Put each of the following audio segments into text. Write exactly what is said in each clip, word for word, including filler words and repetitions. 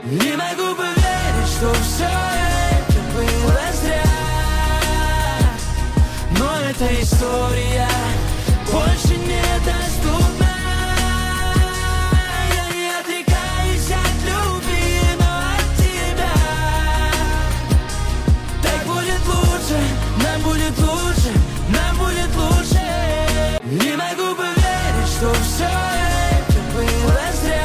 Не могу поверить, что все это было зря. Но эта история больше недоступна. Я не отрекаюсь от любви, но от тебя. Так будет лучше, нам будет лучше, нам будет лучше. Не могу поверить, что все это было зря.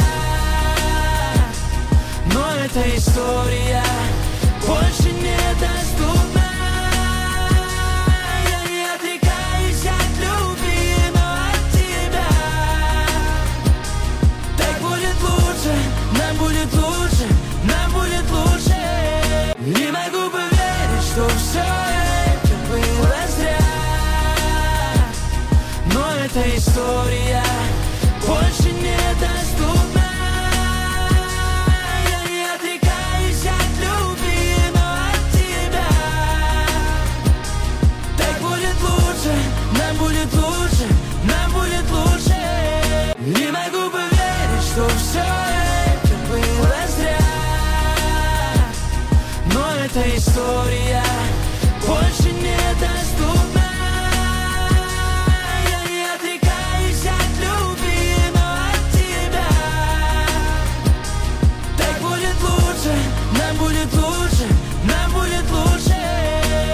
Но эта история больше недоступна. Я не отрекаюсь от любви, но от тебя. Так будет лучше, нам будет лучше, нам будет лучше. Не могу поверить, что все это было зря. Но эта история больше недоступна. Я не отрекаюсь от любви, но от тебя. Так будет лучше, нам будет лучше, нам будет лучше. Не могу поверить, что все это было зря. Но эта история больше